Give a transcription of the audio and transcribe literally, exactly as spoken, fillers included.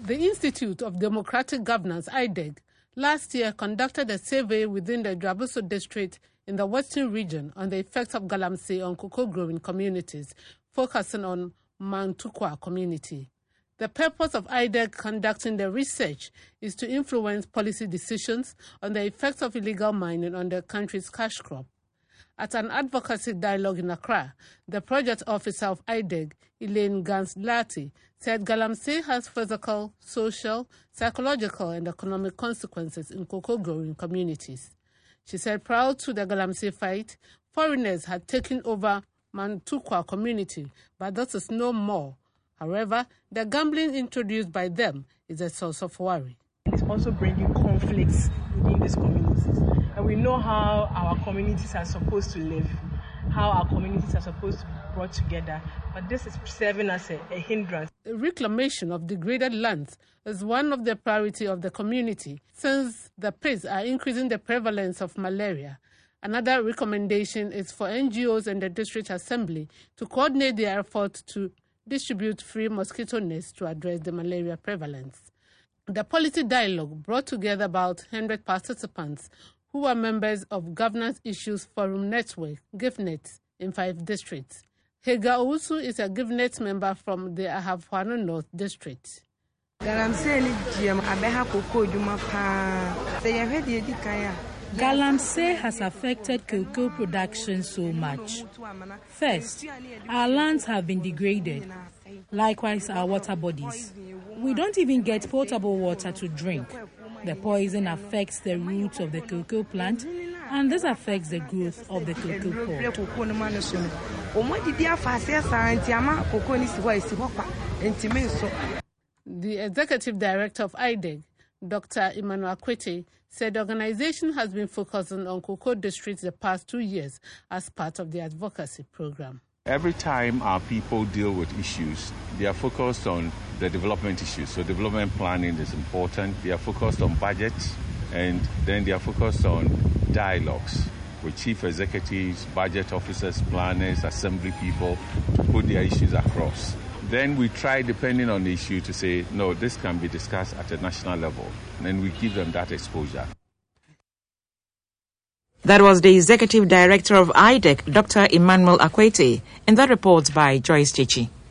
The Institute of Democratic Governance, I D E G, last year conducted a survey within the Drabuso district in the western region on the effects of Galamsey on cocoa-growing communities, focusing on Mantukwa community. The purpose of I D E G conducting the research is to influence policy decisions on the effects of illegal mining on the country's cash crop. At an advocacy dialogue in Accra, the project officer of I D E G, Elaine Gans-Lati, said Galamsey has physical, social, psychological, and economic consequences in cocoa-growing communities. She said prior to the Galamsey fight, foreigners had taken over Mantukwa community, but that is no more. However, the gambling introduced by them is a source of worry. It's also bringing conflicts within these communities. And we know how our communities are supposed to live, how our communities are supposed to be brought together, but this is serving as a, a hindrance. The reclamation of degraded lands is one of the priorities of the community, since the pits are increasing the prevalence of malaria. Another recommendation is for N G Os and the district assembly to coordinate their efforts to distribute free mosquito nets to address the malaria prevalence. The policy dialogue brought together about one hundred participants who are members of Governance Issues Forum Network, GIFNet, in five districts. Hega Owusu is a GIFNet member from the Ahafwano North District. Galamsey has affected cocoa production so much. First, our lands have been degraded. Likewise, our water bodies. We don't even get potable water to drink. The poison affects the roots of the cocoa plant, and this affects the growth of the cocoa pod. The executive director of I D E G, Doctor Emmanuel Akwete, said the organization has been focusing on cocoa districts the past two years as part of the advocacy program. Every time our people deal with issues, they are focused on the development issues. So development planning is important. They are focused on budgets, and then they are focused on dialogues with chief executives, budget officers, planners, assembly people to put their issues across. Then we try, depending on the issue, to say, no, this can be discussed at a national level. And then we give them that exposure. That was the Executive Director of I D E G, Doctor Emmanuel Akwete, in that report by Joyce Chichi.